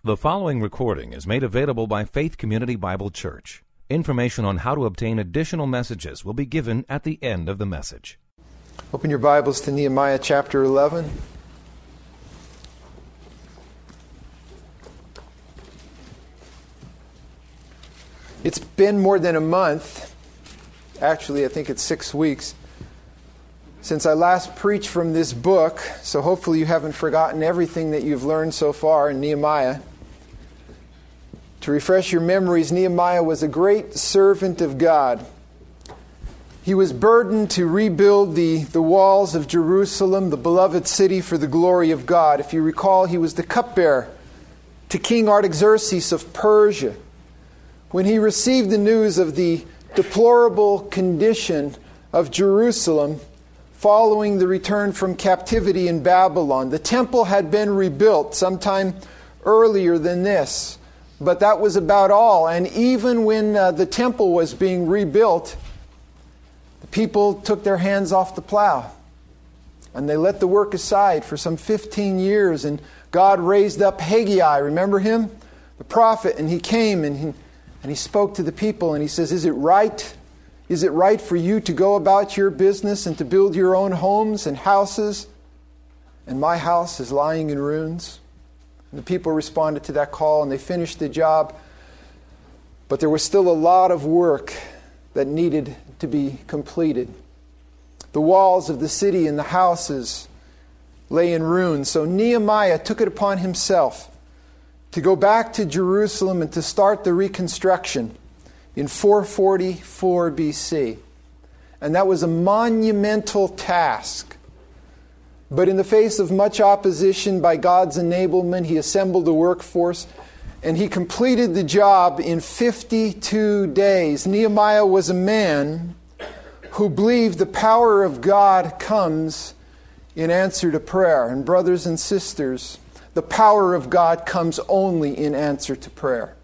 The following recording is made available by Faith Community Bible Church. Information on how to obtain additional messages will be given at the end of the message. Open your Bibles to Nehemiah chapter 11. It's been more than a month, actually I think it's 6 weeks, since I last preached from this book, so hopefully you haven't forgotten everything that you've learned so far in Nehemiah. To refresh your memories, Nehemiah was a great servant of God. He was burdened to rebuild the walls of Jerusalem, the beloved city, for the glory of God. If you recall, he was the cupbearer to King Artaxerxes of Persia. When he received the news of the deplorable condition of Jerusalem following the return from captivity in Babylon, the temple had been rebuilt sometime earlier than this. But that was about all. And even when the temple was being rebuilt, the people took their hands off the plow. And they let the work aside for some 15 years. And God raised up Haggai, remember him? The prophet. And he came and he spoke to the people. And he says, is it right? Is it right for you to go about your business and to build your own homes and houses? And my house is lying in ruins. And the people responded to that call and they finished the job. But there was still a lot of work that needed to be completed. The walls of the city and the houses lay in ruins. So Nehemiah took it upon himself to go back to Jerusalem and to start the reconstruction in 444 BC. And that was a monumental task. But in the face of much opposition, by God's enablement, he assembled a workforce and he completed the job in 52 days. Nehemiah was a man who believed the power of God comes in answer to prayer. And brothers and sisters, the power of God comes only in answer to prayer.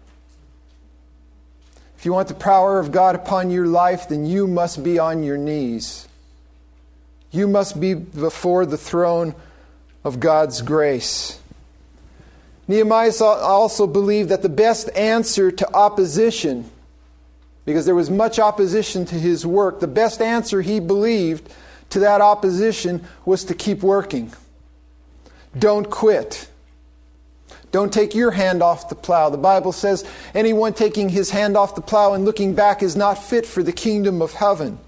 If you want the power of God upon your life, then you must be on your knees. You must be before the throne of God's grace. Nehemiah also believed that the best answer to opposition, because there was much opposition to his work, the best answer he believed to that opposition was to keep working. Don't quit. Don't take your hand off the plow. The Bible says anyone taking his hand off the plow and looking back is not fit for the kingdom of heaven.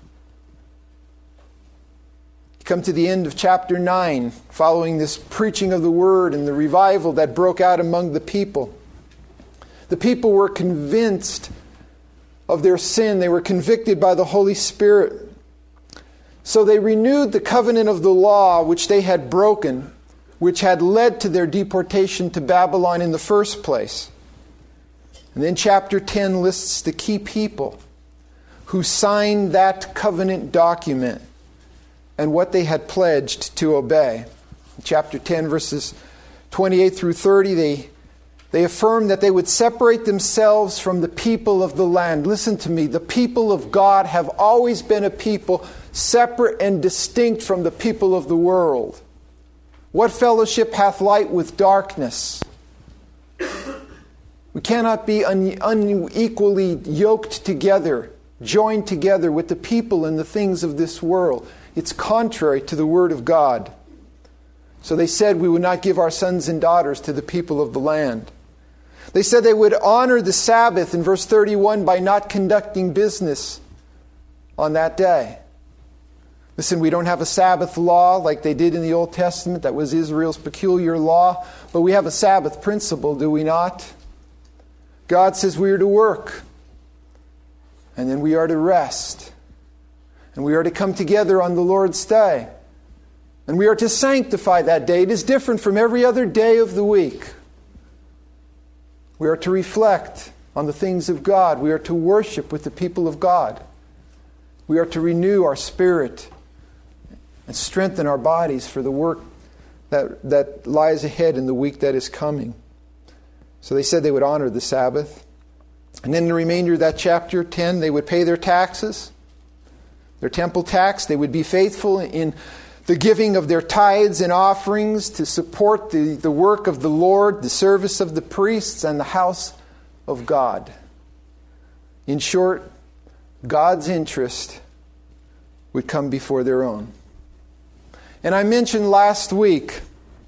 Come to the end of chapter 9, following this preaching of the word and the revival that broke out among the people. The people were convinced of their sin. They were convicted by the Holy Spirit. So they renewed the covenant of the law which they had broken, which had led to their deportation to Babylon in the first place. And then chapter 10 lists the key people who signed that covenant document and what they had pledged to obey. In chapter 10, verses 28 through 30, they affirmed that they would separate themselves from the people of the land. Listen to me, the people of God have always been a people separate and distinct from the people of the world. What fellowship hath light with darkness? We cannot be unequally yoked together, joined together with the people and the things of this world. It's contrary to the Word of God. So they said we would not give our sons and daughters to the people of the land. They said they would honor the Sabbath in verse 31 by not conducting business on that day. Listen, we don't have a Sabbath law like they did in the Old Testament. That was Israel's peculiar law. But we have a Sabbath principle, do we not? God says we are to work. And then we are to rest. And we are to come together on the Lord's day. And we are to sanctify that day. It is different from every other day of the week. We are to reflect on the things of God. We are to worship with the people of God. We are to renew our spirit and strengthen our bodies for the work that lies ahead in the week that is coming. So they said they would honor the Sabbath. And then the remainder of that chapter 10, they would pay their taxes, their temple tax. They would be faithful in the giving of their tithes and offerings to support the work of the Lord, the service of the priests, and the house of God. In short, God's interest would come before their own. And I mentioned last week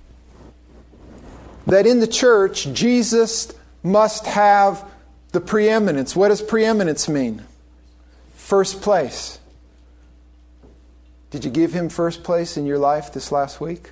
that in the church, Jesus must have the preeminence. What does preeminence mean? First place. Did you give Him first place in your life this last week?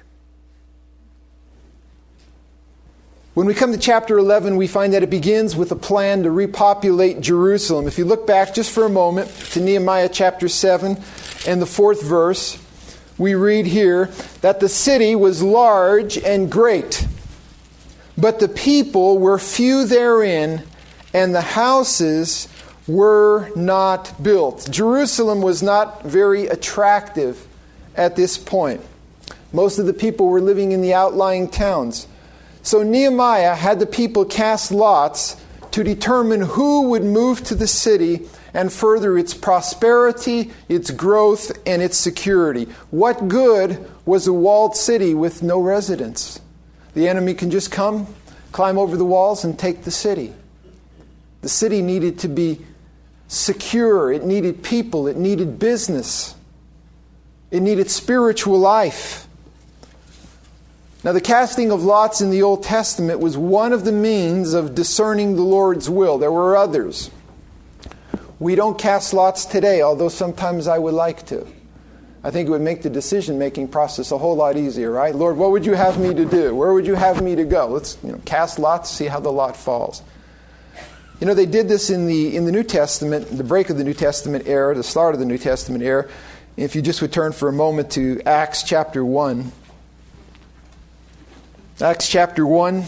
When we come to chapter 11, we find that it begins with a plan to repopulate Jerusalem. If you look back just for a moment to Nehemiah chapter 7 and the 4th verse, we read here that the city was large and great, but the people were few therein, and the houses were not built. Jerusalem was not very attractive at this point. Most of the people were living in the outlying towns. So Nehemiah had the people cast lots to determine who would move to the city and further its prosperity, its growth, and its security. What good was a walled city with no residents? The enemy can just come, climb over the walls, and take the city. The city needed to be secure. It needed people. It needed business. It needed spiritual life. Now, the casting of lots in the Old Testament was one of the means of discerning the Lord's will. There were others. We don't cast lots today, although sometimes I would like to. I think it would make the decision-making process a whole lot easier, right? Lord, what would you have me to do? Where would you have me to go? Let's cast lots, see how the lot falls. They did this in the New Testament, the break of the New Testament era, the start of the New Testament era. If you just would turn for a moment to Acts chapter 1. Acts chapter 1.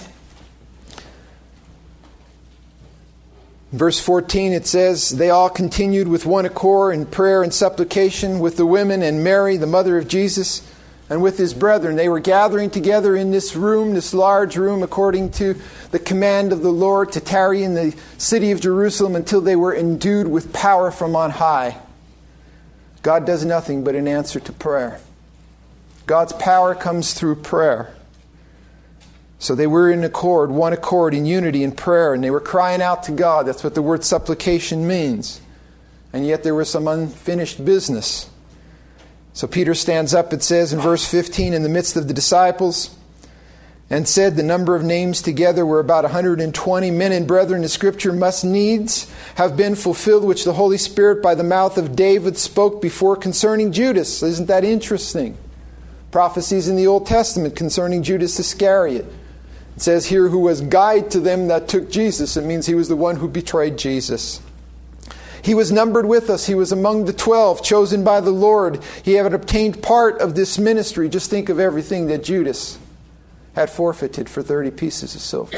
Verse 14, it says, "They all continued with one accord in prayer and supplication with the women and Mary, the mother of Jesus, and with his brethren." They were gathering together in this room, this large room, according to the command of the Lord, to tarry in the city of Jerusalem until they were endued with power from on high. God does nothing but in answer to prayer. God's power comes through prayer. So they were in accord, one accord, in unity, in prayer, and they were crying out to God. That's what the word supplication means. And yet there was some unfinished business. So Peter stands up, it says in verse 15, in the midst of the disciples, and said the number of names together were about 120 men and brethren. The scripture must needs have been fulfilled, which the Holy Spirit by the mouth of David spoke before concerning Judas. Isn't that interesting? Prophecies in the Old Testament concerning Judas Iscariot. It says here, who was guide to them that took Jesus. It means he was the one who betrayed Jesus. He was numbered with us. He was among the 12, chosen by the Lord. He had obtained part of this ministry. Just think of everything that Judas had forfeited for 30 pieces of silver.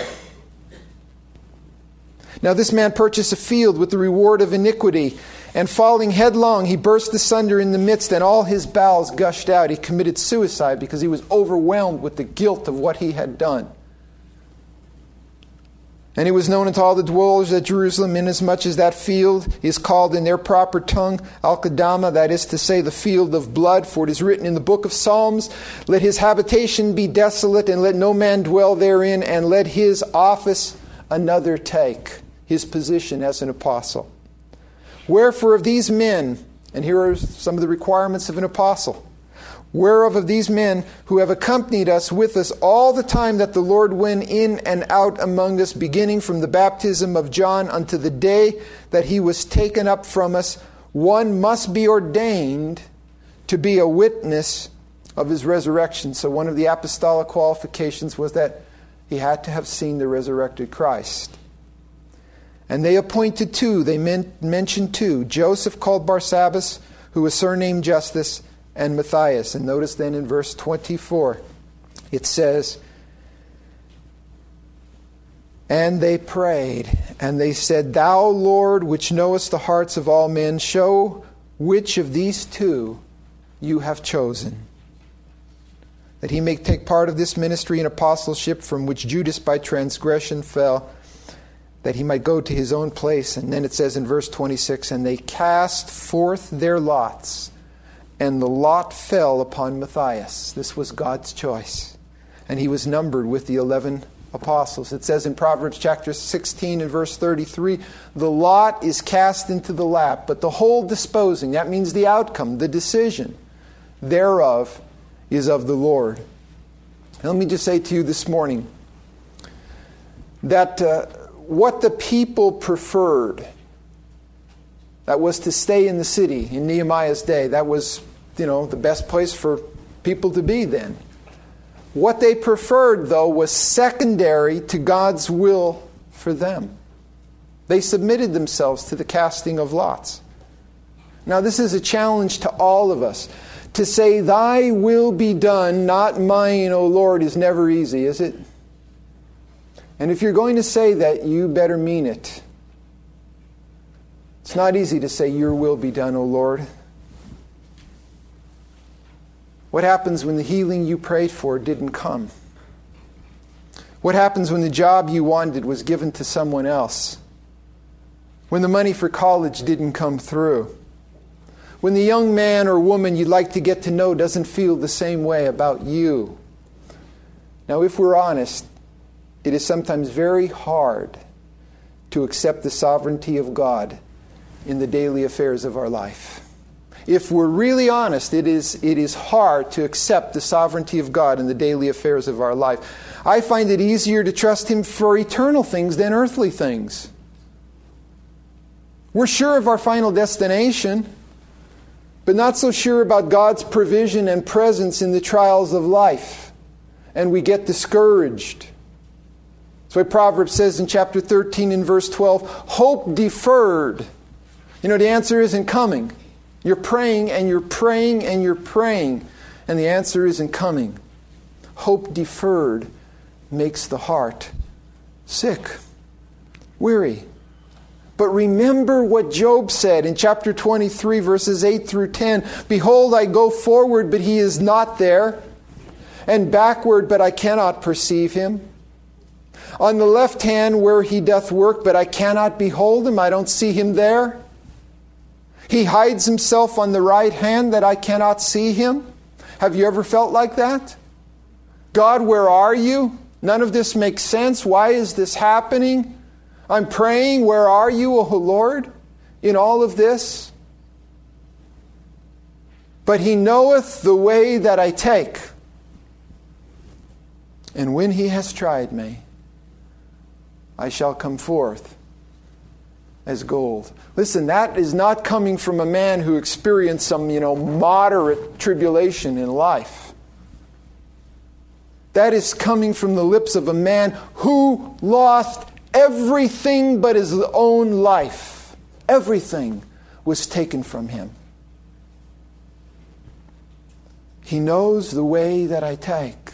Now this man purchased a field with the reward of iniquity, and falling headlong, he burst asunder in the midst, and all his bowels gushed out. He committed suicide because he was overwhelmed with the guilt of what he had done. And it was known unto all the dwellers at Jerusalem, inasmuch as that field is called in their proper tongue Al-Qadama, that is to say, the field of blood. For it is written in the book of Psalms, let his habitation be desolate, and let no man dwell therein, and let his office another take, his position as an apostle. Wherefore of these men, and here are some of the requirements of an apostle, whereof of these men who have accompanied us with us all the time that the Lord went in and out among us, beginning from the baptism of John unto the day that he was taken up from us, one must be ordained to be a witness of his resurrection. So one of the apostolic qualifications was that he had to have seen the resurrected Christ. And they appointed two, they mentioned two, Joseph called Barsabbas, who was surnamed Justus, and Matthias. And notice then in verse 24, it says, and they prayed, and they said, Thou, Lord, which knowest the hearts of all men, show which of these two you have chosen, that he may take part of this ministry and apostleship from which Judas by transgression fell, that he might go to his own place. And then it says in verse 26, and they cast forth their lots, And the lot fell upon Matthias. This was God's choice. And he was numbered with the 11 apostles. It says in Proverbs chapter 16 and verse 33, the lot is cast into the lap, but the whole disposing, that means the outcome, the decision thereof is of the Lord. And let me just say to you this morning that what the people preferred, that was to stay in the city in Nehemiah's day. That was, the best place for people to be then. What they preferred, though, was secondary to God's will for them. They submitted themselves to the casting of lots. Now, this is a challenge to all of us. To say, thy will be done, not mine, O Lord, is never easy, is it? And if you're going to say that, you better mean it. It's not easy to say, your will be done, O Lord. What happens when the healing you prayed for didn't come? What happens when the job you wanted was given to someone else? When the money for college didn't come through? When the young man or woman you'd like to get to know doesn't feel the same way about you? Now, if we're honest, it is sometimes very hard to accept the sovereignty of God in the daily affairs of our life. If we're really honest, it is hard to accept the sovereignty of God in the daily affairs of our life. I find it easier to trust Him for eternal things than earthly things. We're sure of our final destination, but not so sure about God's provision and presence in the trials of life. And we get discouraged. That's why Proverbs says in chapter 13 and verse 12, hope deferred. The answer isn't coming. You're praying and you're praying and you're praying, and the answer isn't coming. Hope deferred makes the heart sick, weary. But remember what Job said in chapter 23, verses 8 through 10. Behold, I go forward, but He is not there, and backward, but I cannot perceive Him. On the left hand where He doth work, but I cannot behold Him. I don't see Him there. He hides Himself on the right hand that I cannot see Him. Have you ever felt like that? God, where are you? None of this makes sense. Why is this happening? I'm praying, where are you, O Lord, in all of this? But He knoweth the way that I take. And when He has tried me, I shall come forth as gold. Listen, that is not coming from a man who experienced some, moderate tribulation in life. That is coming from the lips of a man who lost everything but his own life. Everything was taken from him. He knows the way that I take.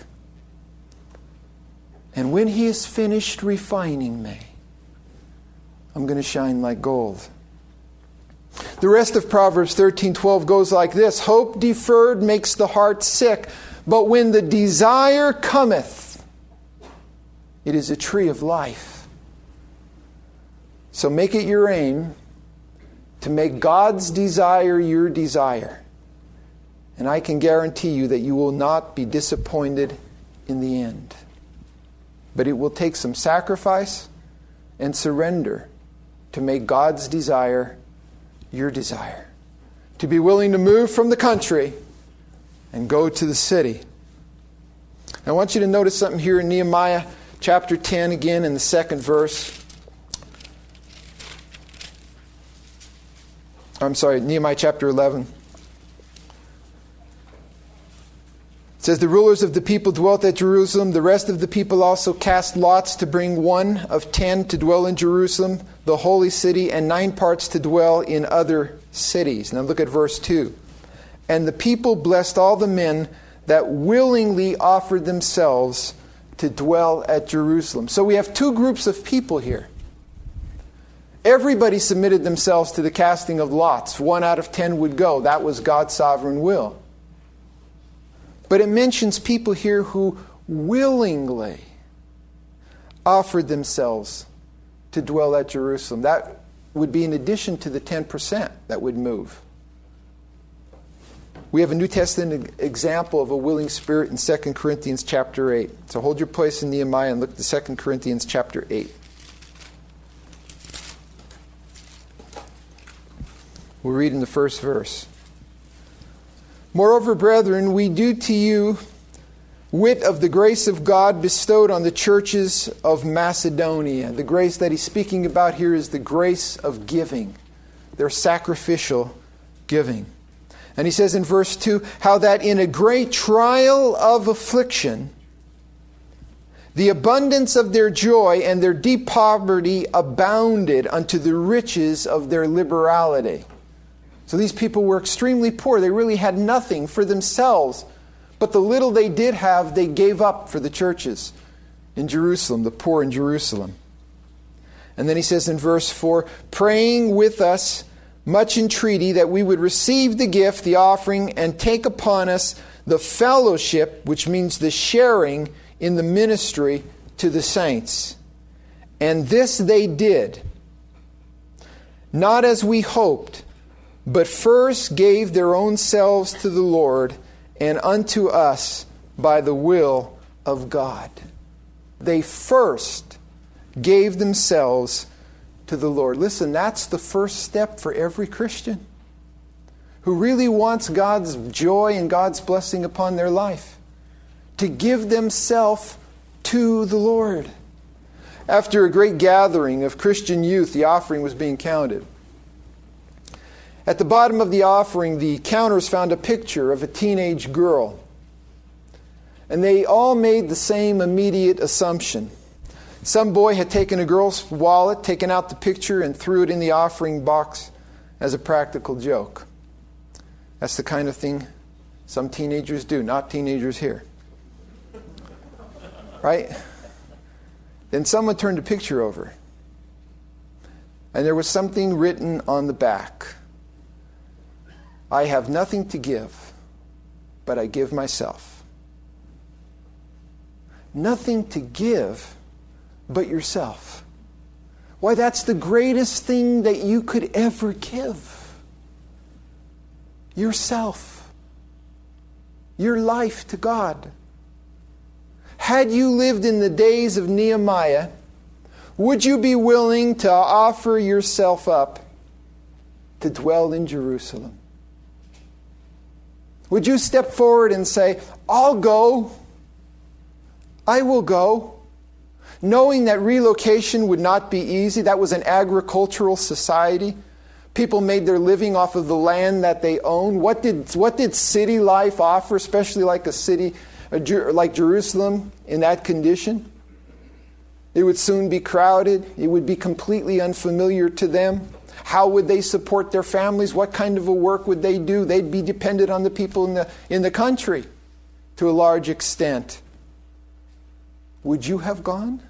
And when He is finished refining me, I'm going to shine like gold. The rest of Proverbs 13:12 goes like this. Hope deferred makes the heart sick, but when the desire cometh, it is a tree of life. So make it your aim to make God's desire your desire. And I can guarantee you that you will not be disappointed in the end. But it will take some sacrifice and surrender to make God's desire your desire. To be willing to move from the country and go to the city. I want you to notice something here in Nehemiah chapter 10 again in the second verse. Nehemiah chapter 11. It says, the rulers of the people dwelt at Jerusalem. The rest of the people also cast lots to bring 1 of 10 to dwell in Jerusalem, the holy city, and 9 parts to dwell in other cities. Now look at verse 2. And the people blessed all the men that willingly offered themselves to dwell at Jerusalem. So we have 2 groups of people here. Everybody submitted themselves to the casting of lots. 1 out of 10 would go. That was God's sovereign will. But it mentions people here who willingly offered themselves to dwell at Jerusalem. That would be in addition to the 10% that would move. We have a New Testament example of a willing spirit in 2 Corinthians chapter 8. So hold your place in Nehemiah and look to 2 Corinthians chapter 8. We'll read in the first verse. Moreover, brethren, we do to you wit of the grace of God bestowed on the churches of Macedonia. The grace that he's speaking about here is the grace of giving, their sacrificial giving. And he says in verse 2, how that in a great trial of affliction, the abundance of their joy and their deep poverty abounded unto the riches of their liberality. So these people were extremely poor. They really had nothing for themselves. But the little they did have, they gave up for the churches in Jerusalem, the poor in Jerusalem. And then he says in verse 4, praying with us much entreaty that we would receive the gift, the offering, and take upon us the fellowship, which means the sharing in the ministry to the saints. And this they did, not as we hoped, but first gave their own selves to the Lord and unto us by the will of God. They first gave themselves to the Lord. Listen, that's the first step for every Christian who really wants God's joy and God's blessing upon their life. To give themselves to the Lord. After a great gathering of Christian youth, the offering was being counted. At the bottom of the offering, the counters found a picture of a teenage girl. And they all made the same immediate assumption. Some boy had taken a girl's wallet, taken out the picture, and threw it in the offering box as a practical joke. That's the kind of thing some teenagers do, not teenagers here. Right? Then someone turned the picture over. And there was something written on the back. I have nothing to give, but I give myself. Nothing to give but yourself. Why, that's the greatest thing that you could ever give. Yourself. Your life to God. Had you lived in the days of Nehemiah, would you be willing to offer yourself up to dwell in Jerusalem? Would you step forward and say, I'll go. I will go. Knowing that relocation would not be easy. That was an agricultural society. People made their living off of the land that they owned. What did city life offer, especially like a city like Jerusalem in that condition? It would soon be crowded. It would be completely unfamiliar to them. How would they support their families? What kind of a work would they do? They'd be dependent on the people in the country to a large extent. Would you have gone?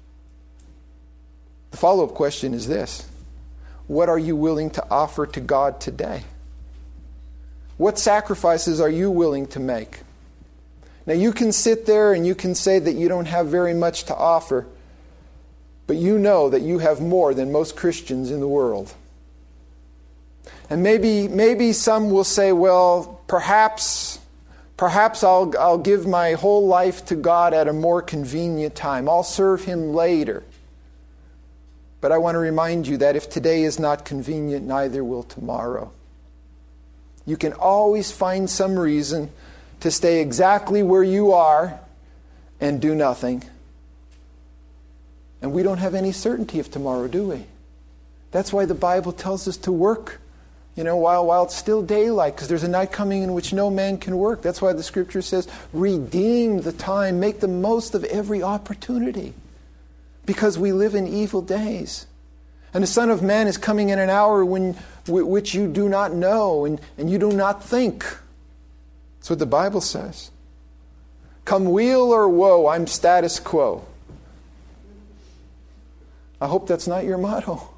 The follow-up question is this. What are you willing to offer to God today? What sacrifices are you willing to make? Now you can sit there and you can say that you don't have very much to offer, but you know that you have more than most Christians in the world. And maybe some will say, well, perhaps I'll give my whole life to God at a more convenient time. I'll serve Him later. But I want to remind you that if today is not convenient, neither will tomorrow. You can always find some reason to stay exactly where you are and do nothing. And we don't have any certainty of tomorrow, do we? That's why the Bible tells us to work, while it's still daylight, because there's a night coming in which no man can work. That's why the Scripture says, redeem the time, make the most of every opportunity, because we live in evil days. And the Son of Man is coming in an hour which you do not know and you do not think. That's what the Bible says. Come weal or woe, I'm status quo. I hope that's not your motto.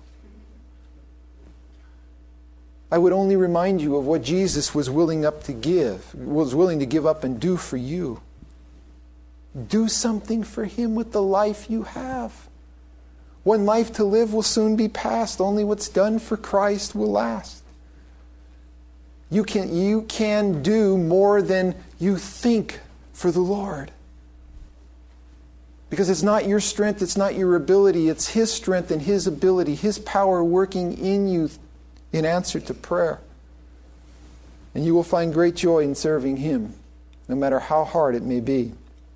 I would only remind you of what Jesus was willing to give up and do for you. Do something for Him with the life you have. One life to live will soon be past. Only what's done for Christ will last. You can do more than you think for the Lord. Because it's not your strength, it's not your ability, it's His strength and His ability, His power working in you in answer to prayer. And you will find great joy in serving Him, no matter how hard it may be.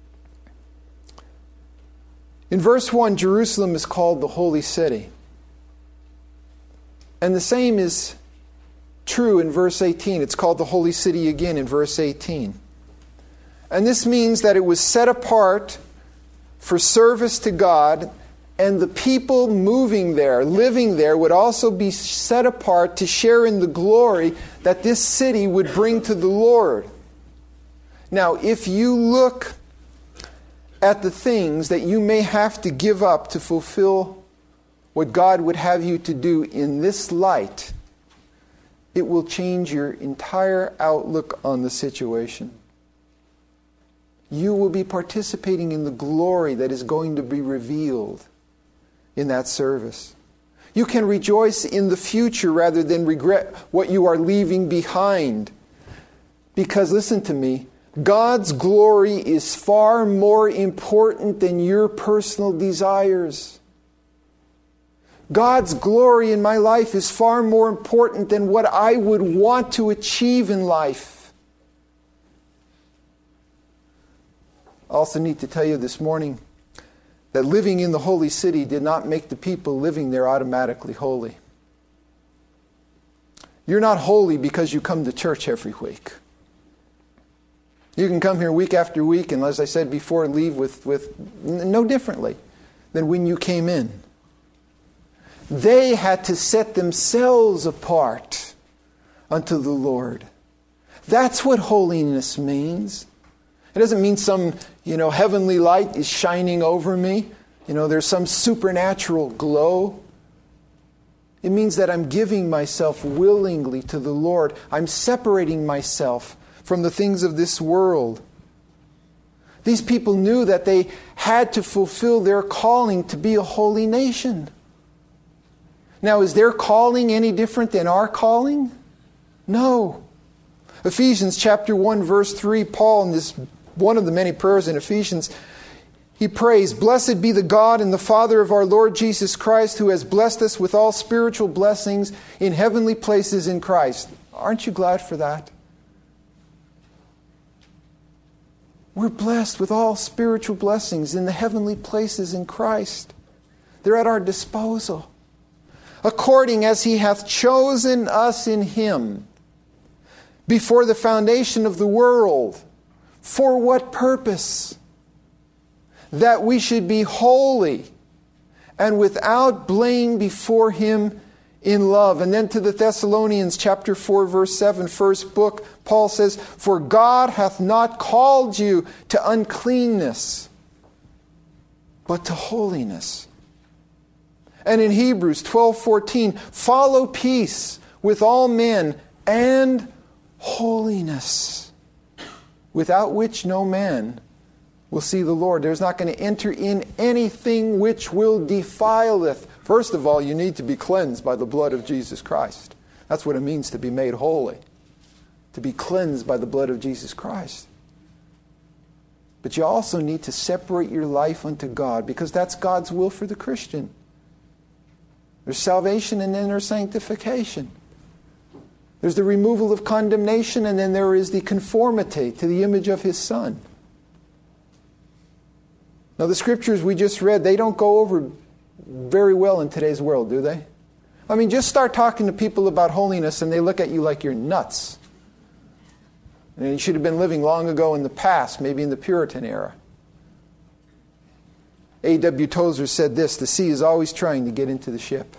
In verse 1, Jerusalem is called the Holy City. And the same is true in verse 18. It's called the Holy City again in verse 18. And this means that it was set apart for service to God, and the people moving there, living there, would also be set apart to share in the glory that this city would bring to the Lord. Now, if you look at the things that you may have to give up to fulfill what God would have you to do in this light, it will change your entire outlook on the situation. You will be participating in the glory that is going to be revealed in that service. You can rejoice in the future rather than regret what you are leaving behind. Because, listen to me, God's glory is far more important than your personal desires. God's glory in my life is far more important than what I would want to achieve in life. I also need to tell you this morning that living in the holy city did not make the people living there automatically holy. You're not holy because you come to church every week. You can come here week after week and, as I said before, leave with no differently than when you came in. They had to set themselves apart unto the Lord. That's what holiness means. It doesn't mean some, heavenly light is shining over me. There's some supernatural glow. It means that I'm giving myself willingly to the Lord. I'm separating myself from the things of this world. These people knew that they had to fulfill their calling to be a holy nation. Now, is their calling any different than our calling? No. Ephesians chapter 1, verse 3, Paul, in this one of the many prayers in Ephesians, he prays, "Blessed be the God and the Father of our Lord Jesus Christ, who has blessed us with all spiritual blessings in heavenly places in Christ." Aren't you glad for that? We're blessed with all spiritual blessings in the heavenly places in Christ. They're at our disposal. According as He hath chosen us in Him before the foundation of the world. For what purpose? That we should be holy and without blame before Him in love. And then to the Thessalonians chapter 4 verse 7, first book, Paul says, "For God hath not called you to uncleanness, but to holiness." And in Hebrews 12:14, "Follow peace with all men and holiness, without which no man will see the Lord." There's not going to enter in anything which will defileth. First of all, you need to be cleansed by the blood of Jesus Christ. That's what it means to be made holy. To be cleansed by the blood of Jesus Christ. But you also need to separate your life unto God, because that's God's will for the Christian. There's salvation and then there's sanctification. There's the removal of condemnation, and then there is the conformity to the image of His Son. Now, the scriptures we just read, they don't go over very well in today's world, do they? I mean, just start talking to people about holiness and they look at you like you're nuts. And you should have been living long ago in the past, maybe in the Puritan era. A.W. Tozer said this, "The sea is always trying to get into the ship.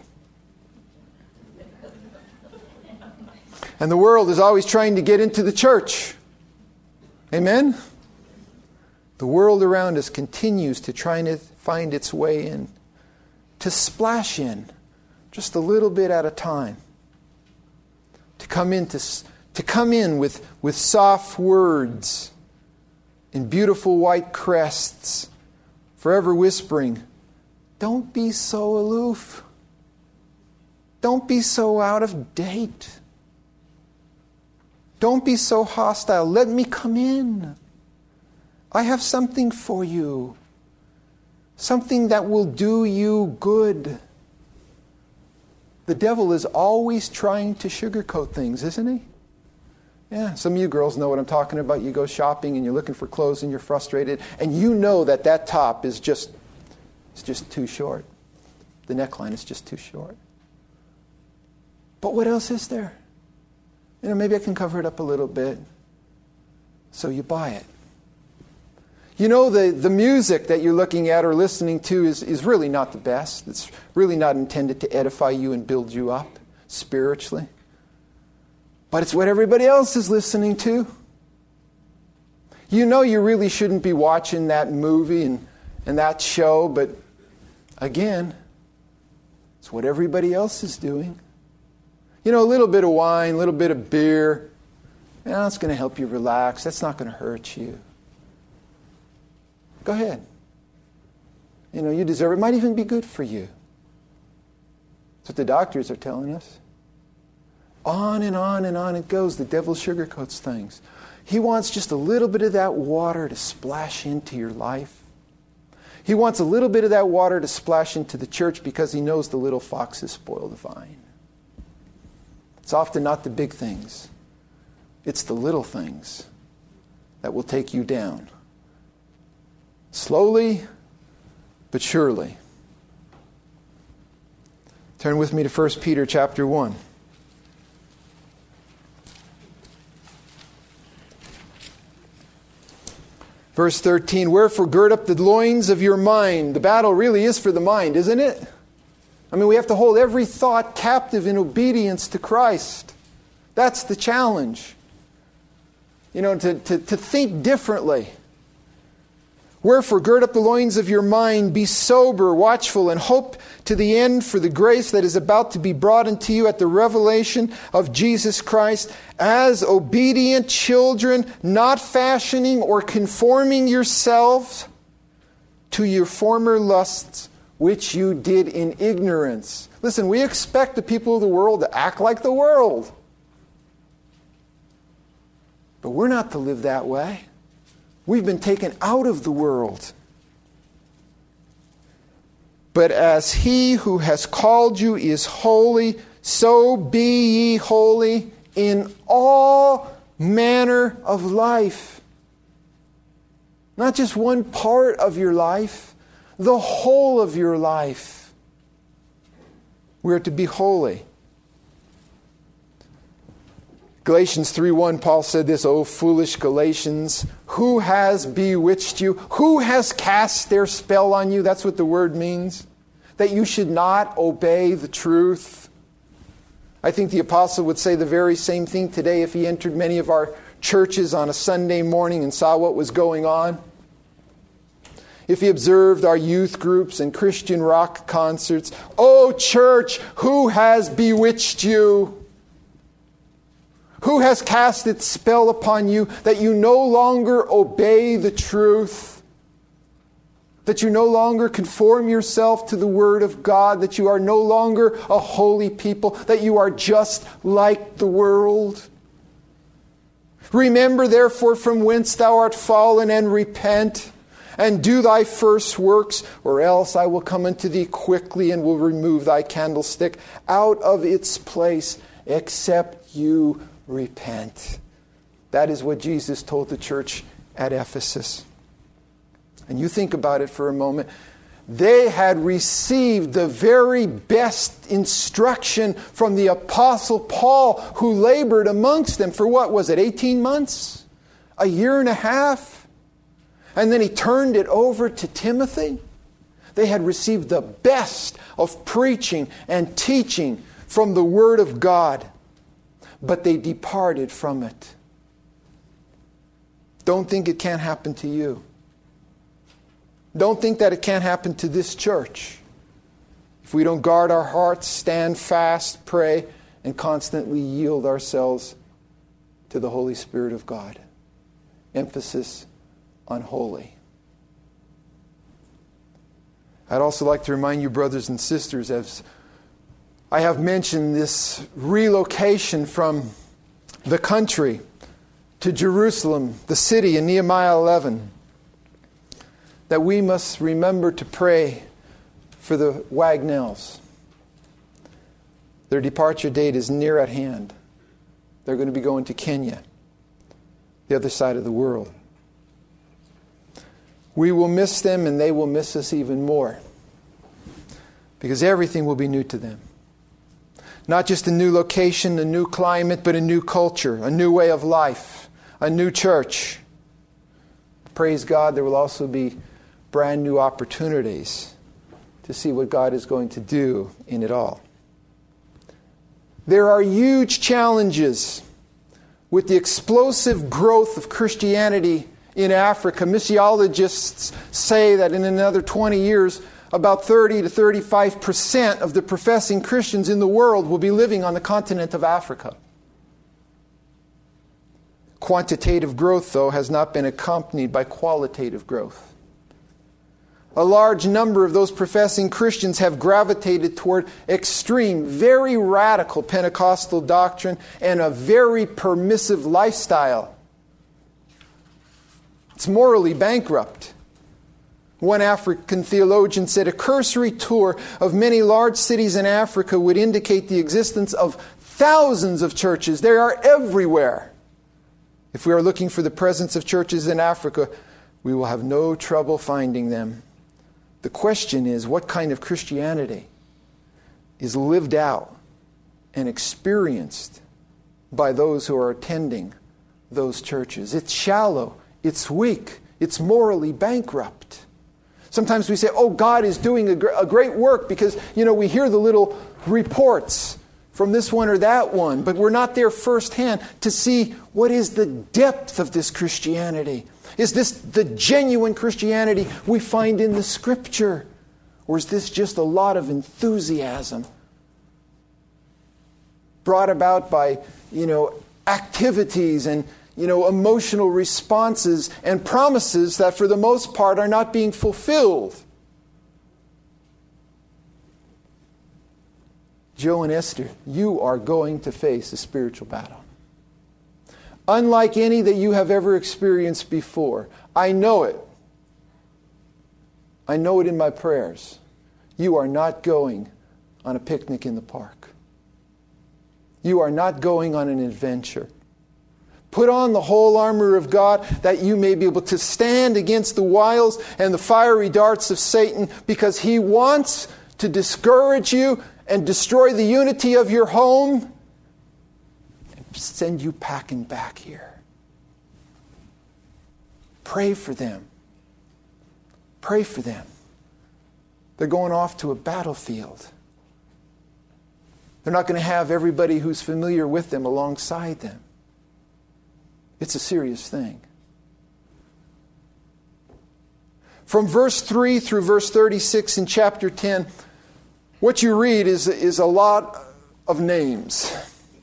And the world is always trying to get into the church." Amen? The world around us continues to try to find its way in, to splash in just a little bit at a time, to come in with soft words and beautiful white crests, forever whispering, "Don't be so aloof. Don't be so out of date. Don't be so hostile. Let me come in. I have something for you. Something that will do you good. The devil is always trying to sugarcoat things, isn't he? Yeah, some of you girls know what I'm talking about. You go shopping and you're looking for clothes and you're frustrated. And you know that top is just too short. The neckline is just too short. But what else is there? Maybe I can cover it up a little bit. So you buy it. The music that you're looking at or listening to is really not the best. It's really not intended to edify you and build you up spiritually. But it's what everybody else is listening to. You really shouldn't be watching that movie and that show, but again, it's what everybody else is doing. A little bit of wine, a little bit of beer, that's going to help you relax. That's not going to hurt you. Go ahead. You deserve it. It might even be good for you. That's what the doctors are telling us. On and on and on it goes. The devil sugarcoats things. He wants just a little bit of that water to splash into your life. He wants a little bit of that water to splash into the church because he knows the little foxes spoil the vine. It's often not the big things. It's the little things that will take you down. Slowly, but surely. Turn with me to 1 Peter chapter 1. Verse 13, wherefore gird up the loins of your mind. The battle really is for the mind, isn't it? We have to hold every thought captive in obedience to Christ. That's the challenge. To think differently. Wherefore gird up the loins of your mind, be sober, watchful, and hope to the end for the grace that is about to be brought unto you at the revelation of Jesus Christ, as obedient children, not fashioning or conforming yourselves to your former lusts, which you did in ignorance. Listen, we expect the people of the world to act like the world. But we're not to live that way. We've been taken out of the world. But as he who has called you is holy, so be ye holy in all manner of life. Not just one part of your life, the whole of your life. We are to be holy. Galatians 3:1, Paul said this, O foolish Galatians, who has bewitched you? Who has cast their spell on you? That's what the word means. That you should not obey the truth. I think the apostle would say the very same thing today if he entered many of our churches on a Sunday morning and saw what was going on. If he observed our youth groups and Christian rock concerts. Oh church, who has bewitched you? Who has cast its spell upon you that you no longer obey the truth? That you no longer conform yourself to the Word of God? That you are no longer a holy people? That you are just like the world? Remember therefore from whence thou art fallen, and repent, and do thy first works, or else I will come unto thee quickly and will remove thy candlestick out of its place, except you repent. That is what Jesus told the church at Ephesus. And you think about it for a moment. They had received the very best instruction from the Apostle Paul, who labored amongst them for 18 months? A year and a half? And then he turned it over to Timothy. They had received the best of preaching and teaching from the Word of God. But they departed from it. Don't think it can't happen to you. Don't think that it can't happen to this church. If we don't guard our hearts, stand fast, pray, and constantly yield ourselves to the Holy Spirit of God. Emphasis on holy. I'd also like to remind you, brothers and sisters, as I have mentioned this relocation from the country, to Jerusalem, the city in Nehemiah 11, that we must remember to pray for the Wagnells. Their departure date is near at hand. They're going to be going to Kenya, the other side of the world. We will miss them, and they will miss us even more, because everything will be new to them. Not just a new location, a new climate, but a new culture, a new way of life, a new church. Praise God, there will also be brand new opportunities to see what God is going to do in it all. There are huge challenges with the explosive growth of Christianity in Africa. Missiologists say that in another 20 years, about 30 to 35% of the professing Christians in the world will be living on the continent of Africa. Quantitative growth, though, has not been accompanied by qualitative growth. A large number of those professing Christians have gravitated toward extreme, very radical Pentecostal doctrine and a very permissive lifestyle. It's morally bankrupt. One African theologian said a cursory tour of many large cities in Africa would indicate the existence of thousands of churches. They are everywhere. If we are looking for the presence of churches in Africa, we will have no trouble finding them. The question is, what kind of Christianity is lived out and experienced by those who are attending those churches? It's shallow, it's weak, it's morally bankrupt. Sometimes we say, oh, God is doing a great work because, we hear the little reports from this one or that one, but we're not there firsthand to see what is the depth of this Christianity. Is this the genuine Christianity we find in the Scripture? Or is this just a lot of enthusiasm brought about by, activities and, emotional responses and promises that for the most part are not being fulfilled? Joe and Esther, you are going to face a spiritual battle. Unlike any that you have ever experienced before. I know it. I know it in my prayers. You are not going on a picnic in the park. You are not going on an adventure. Put on the whole armor of God that you may be able to stand against the wiles and the fiery darts of Satan, because he wants to discourage you and destroy the unity of your home and send you packing back here. Pray for them. Pray for them. They're going off to a battlefield. They're not going to have everybody who's familiar with them alongside them. It's a serious thing. From verse 3 through verse 36 in chapter 10, what you read is a lot of names.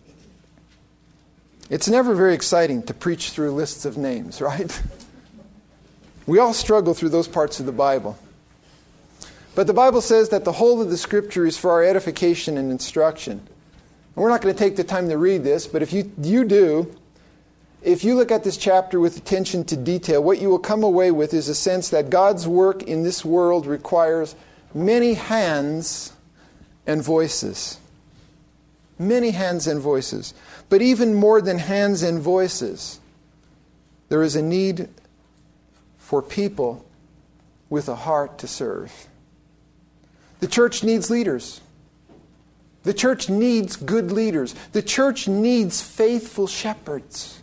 It's never very exciting to preach through lists of names, right? We all struggle through those parts of the Bible. But the Bible says that the whole of the Scripture is for our edification and instruction. And we're not going to take the time to read this, but if you do, if you look at this chapter with attention to detail, what you will come away with is a sense that God's work in this world requires many hands and voices. Many hands and voices. But even more than hands and voices, there is a need for people with a heart to serve. The church needs leaders. The church needs good leaders. The church needs faithful shepherds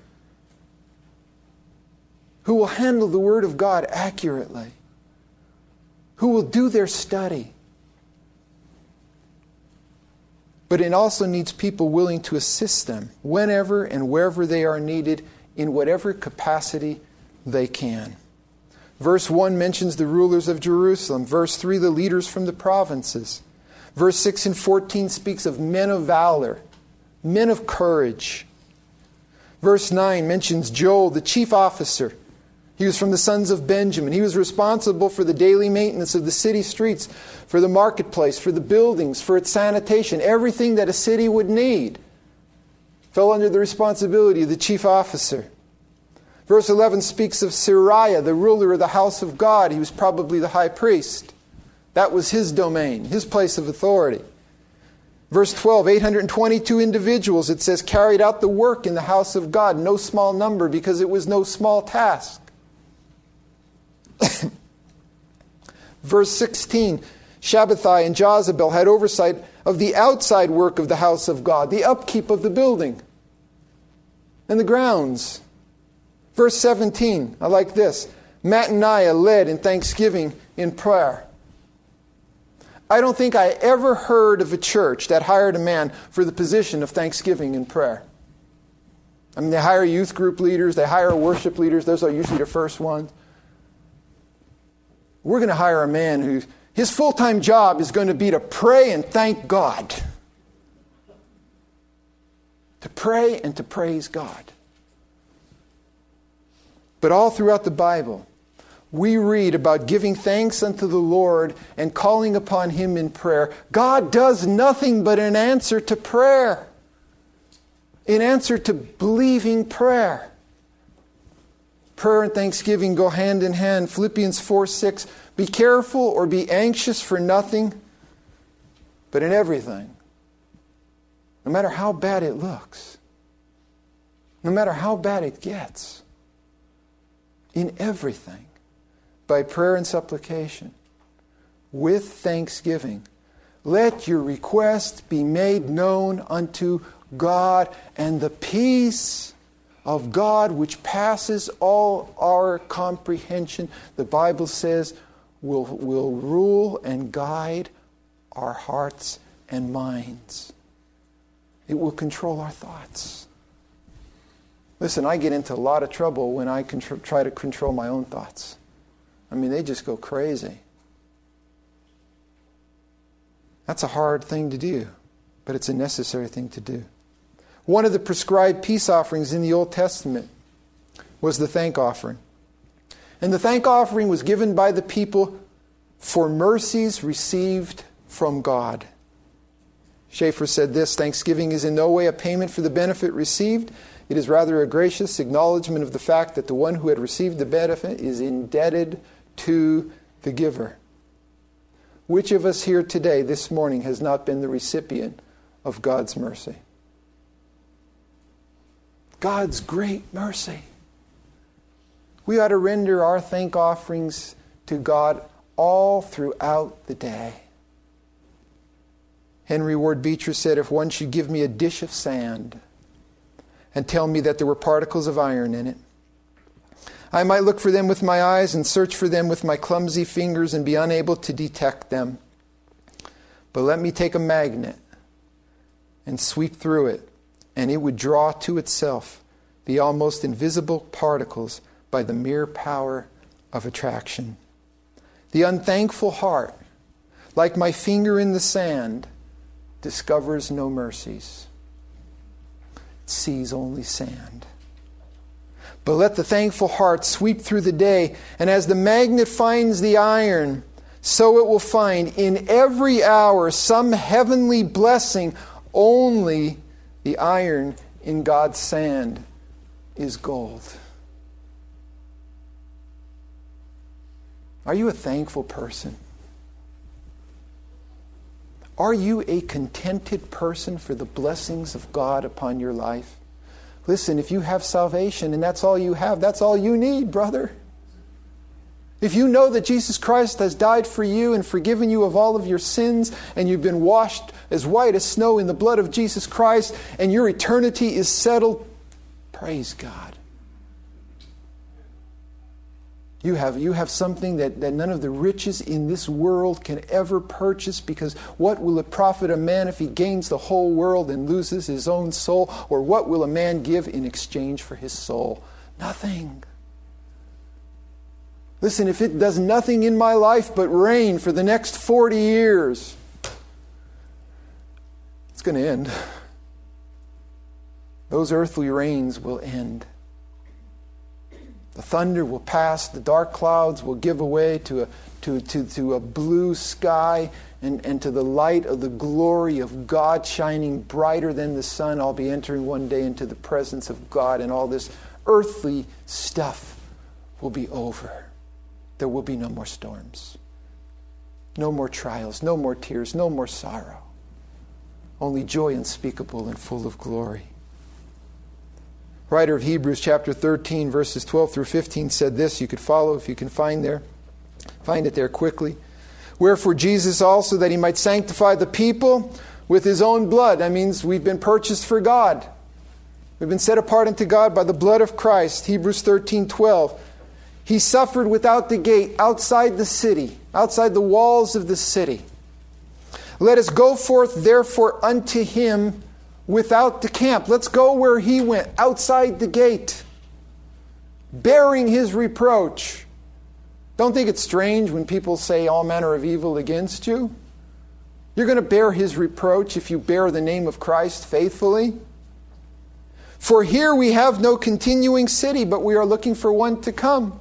who will handle the Word of God accurately, who will do their study. But it also needs people willing to assist them whenever and wherever they are needed, in whatever capacity they can. Verse 1 mentions the rulers of Jerusalem. Verse 3, the leaders from the provinces. Verse 6 and 14 speaks of men of valor, men of courage. Verse 9 mentions Joel, the chief officer. He was from the sons of Benjamin. He was responsible for the daily maintenance of the city streets, for the marketplace, for the buildings, for its sanitation, everything that a city would need. fell under the responsibility of the chief officer. Verse 11 speaks of Sariah, the ruler of the house of God. He was probably the high priest. That was his domain, his place of authority. Verse 12, 822 individuals, it says, carried out the work in the house of God. No small number, because it was no small task. Verse 16, Shabbatai and Jezebel had oversight of the outside work of the house of God, the upkeep of the building and the grounds. Verse 17, I like this. Mattaniah led in thanksgiving in prayer. I don't think I ever heard of a church that hired a man for the position of thanksgiving in prayer. I mean, they hire youth group leaders, they hire worship leaders. Those are usually the first ones. We're going to hire a man who his full-time job is going to be to pray and thank God. To pray and to praise God. But all throughout the Bible, we read about giving thanks unto the Lord and calling upon Him in prayer. God does nothing but in answer to prayer. In answer to believing prayer. Prayer and thanksgiving go hand in hand. Philippians 4:6, be careful or be anxious for nothing, but in everything. No matter how bad it looks. No matter how bad it gets. In everything. By prayer and supplication. With thanksgiving. Let your requests be made known unto God, and the peace of God which passes all our comprehension, the Bible says, will rule and guide our hearts and minds. It will control our thoughts. Listen, I get into a lot of trouble when I try to control my own thoughts. I mean, they just go crazy. That's a hard thing to do, but it's a necessary thing to do. One of the prescribed peace offerings in the Old Testament was the thank offering. And the thank offering was given by the people for mercies received from God. Schaeffer said this, thanksgiving is in no way a payment for the benefit received. It is rather a gracious acknowledgement of the fact that the one who had received the benefit is indebted to the giver. Which of us here today, this morning, has not been the recipient of God's mercy? God's great mercy. We ought to render our thank offerings to God all throughout the day. Henry Ward Beecher said, if one should give me a dish of sand and tell me that there were particles of iron in it, I might look for them with my eyes and search for them with my clumsy fingers and be unable to detect them. But let me take a magnet and sweep through it, and it would draw to itself the almost invisible particles by the mere power of attraction. The unthankful heart, like my finger in the sand, discovers no mercies. It sees only sand. But let the thankful heart sweep through the day, and as the magnet finds the iron, so it will find in every hour some heavenly blessing. Only the iron in God's sand is gold. Are you a thankful person? Are you a contented person for the blessings of God upon your life? Listen, if you have salvation and that's all you have, that's all you need, brother. If you know that Jesus Christ has died for you and forgiven you of all of your sins, and you've been washed as white as snow in the blood of Jesus Christ, and your eternity is settled, praise God. You have something that none of the riches in this world can ever purchase, because what will it profit a man if he gains the whole world and loses his own soul? Or what will a man give in exchange for his soul? Nothing. Listen, if it does nothing in my life but rain for the next 40 years, it's going to end. Those earthly rains will end. The thunder will pass, the dark clouds will give way to a blue sky, and to the light of the glory of God shining brighter than the sun. I'll be entering one day into the presence of God, and all this earthly stuff will be over. There will be no more storms, no more trials, no more tears, no more sorrow. Only joy unspeakable and full of glory. Writer of Hebrews chapter 13, verses 12 through 15 said this. You could follow if you can find it there quickly. Wherefore Jesus also, that he might sanctify the people with his own blood. That means we've been purchased for God. We've been set apart unto God by the blood of Christ. Hebrews 13:12. He suffered without the gate, outside the city, outside the walls of the city. Let us go forth therefore unto him without the camp. Let's go where he went, outside the gate, bearing his reproach. Don't think it's strange when people say all manner of evil against you. You're going to bear his reproach if you bear the name of Christ faithfully. For here we have no continuing city, but we are looking for one to come.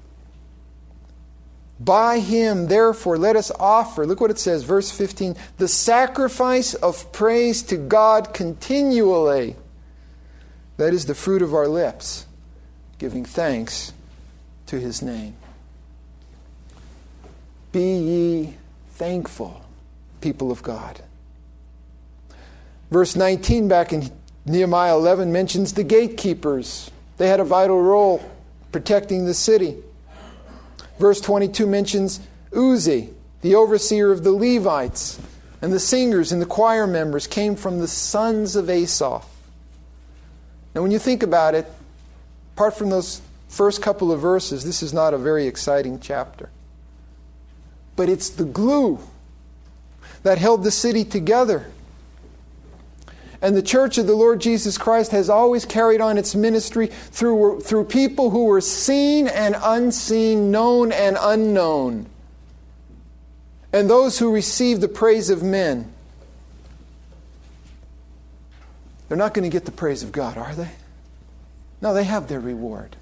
By him, therefore, let us offer, look what it says, verse 15, the sacrifice of praise to God continually. That is the fruit of our lips, giving thanks to his name. Be ye thankful, people of God. Verse 19 back in Nehemiah 11 mentions the gatekeepers. They had a vital role protecting the city. Verse 22 mentions Uzi, the overseer of the Levites, and the singers and the choir members came from the sons of Asaph. Now when you think about it, apart from those first couple of verses, this is not a very exciting chapter. But it's the glue that held the city together. And the church of the Lord Jesus Christ has always carried on its ministry through people who were seen and unseen, known and unknown. And those who receive the praise of men, they're not going to get the praise of God, are they? No, they have their reward.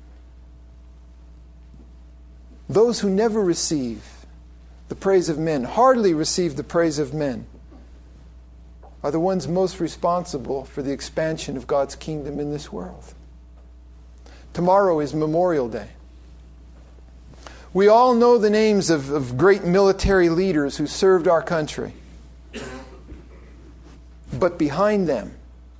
Those who never receive the praise of men, hardly receive the praise of men, are the ones most responsible for the expansion of God's kingdom in this world. Tomorrow is Memorial Day. We all know the names of great military leaders who served our country. But behind them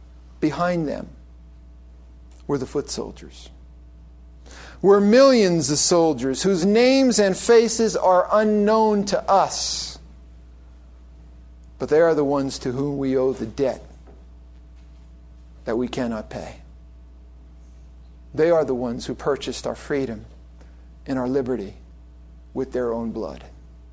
were the foot soldiers. Were millions of soldiers whose names and faces are unknown to us. But they are the ones to whom we owe the debt that we cannot pay. They are the ones who purchased our freedom and our liberty with their own blood.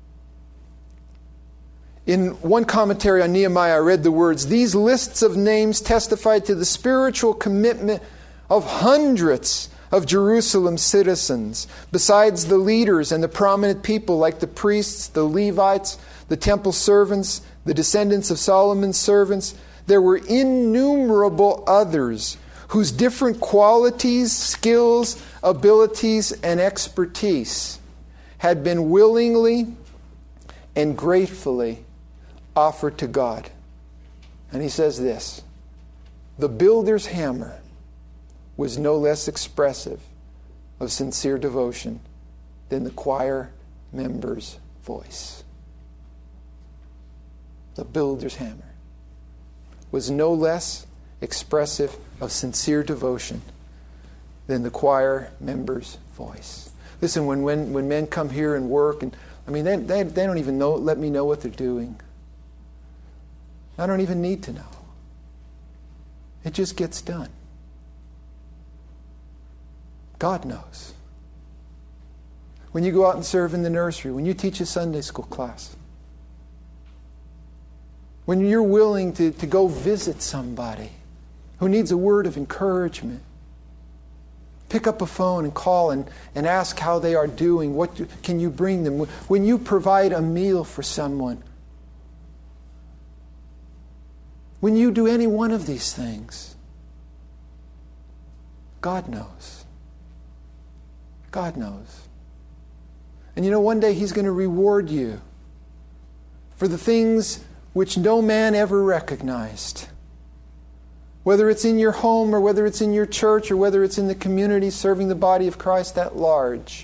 In one commentary on Nehemiah, I read the words, "These lists of names testify to the spiritual commitment of hundreds of Jerusalem's citizens, besides the leaders and the prominent people like the priests, the Levites, the temple servants, the descendants of Solomon's servants. There were innumerable others whose different qualities, skills, abilities, and expertise had been willingly and gratefully offered to God." And he says this, "The builder's hammer was no less expressive of sincere devotion than the choir member's voice." The builder's hammer was no less expressive of sincere devotion than the choir member's voice. Listen, when men come here and work, and they don't even let me know what they're doing. I don't even need to know. It just gets done. God knows. When you go out and serve in the nursery, when you teach a Sunday school class, when you're willing to go visit somebody who needs a word of encouragement, pick up a phone and call and ask how they are doing. What can you bring them? When you provide a meal for someone, when you do any one of these things, God knows. God knows. And you know, one day He's going to reward you for the things which no man ever recognized. Whether it's in your home or whether it's in your church or whether it's in the community serving the body of Christ at large.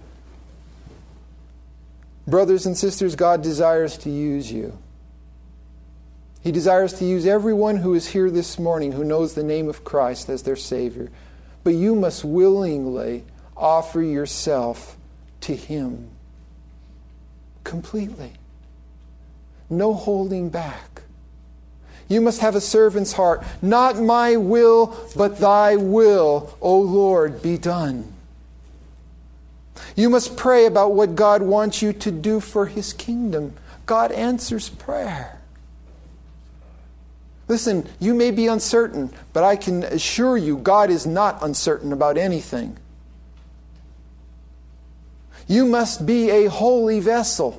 Brothers and sisters, God desires to use you. He desires to use everyone who is here this morning who knows the name of Christ as their Savior. But you must willingly offer yourself to Him completely. No holding back. You must have a servant's heart. Not my will, but thy will, O Lord, be done. You must pray about what God wants you to do for His kingdom. God answers prayer. Listen, you may be uncertain, but I can assure you God is not uncertain about anything. You must be a holy vessel,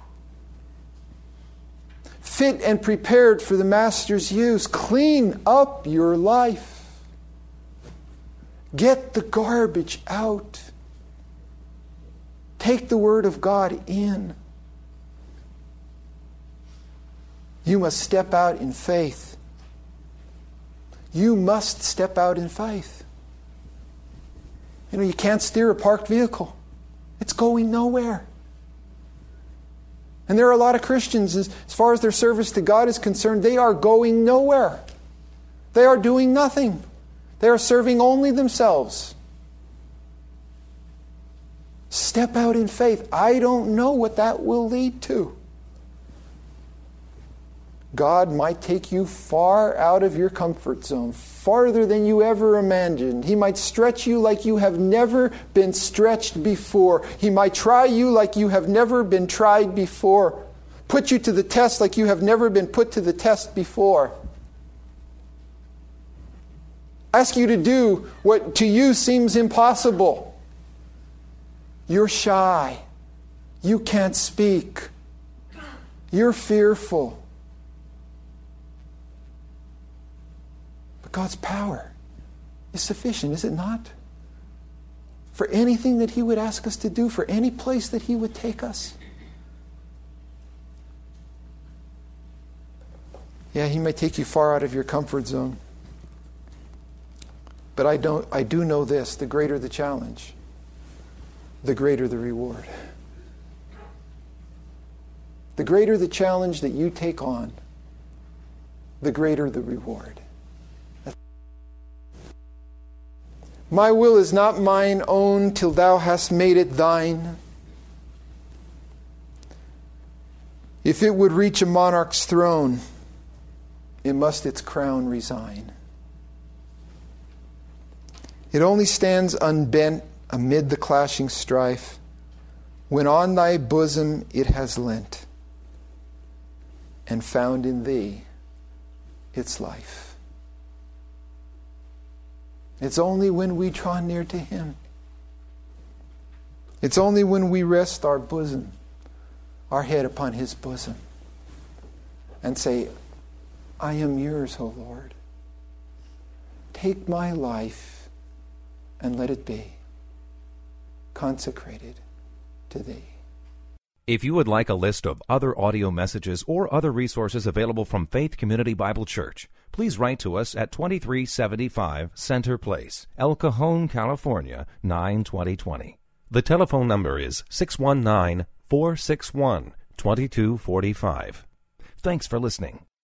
fit and prepared for the Master's use. Clean up your life. Get the garbage out. Take the Word of God in. You must step out in faith. You must step out in faith. You know, you can't steer a parked vehicle. It's going nowhere. And there are a lot of Christians, as far as their service to God is concerned, they are going nowhere. They are doing nothing. They are serving only themselves. Step out in faith. I don't know what that will lead to. God might take you far out of your comfort zone, farther than you ever imagined. He might stretch you like you have never been stretched before. He might try you like you have never been tried before. Put you to the test like you have never been put to the test before. Ask you to do what to you seems impossible. You're shy. You can't speak. You're fearful. God's power is sufficient, is it not? For anything that He would ask us to do, for any place that He would take us. Yeah, He may take you far out of your comfort zone. But I do know this, the greater the challenge, the greater the reward. The greater the challenge that you take on, the greater the reward. My will is not mine own till thou hast made it thine. If it would reach a monarch's throne, it must its crown resign. It only stands unbent amid the clashing strife, when on thy bosom it has lent, and found in thee its life. It's only when we draw near to Him. It's only when we rest our bosom, our head upon His bosom, and say, I am yours, O Lord. Take my life and let it be consecrated to Thee. If you would like a list of other audio messages or other resources available from Faith Community Bible Church, please write to us at 2375 Center Place, El Cajon, California, 92020. The telephone number is 619-461-2245. Thanks for listening.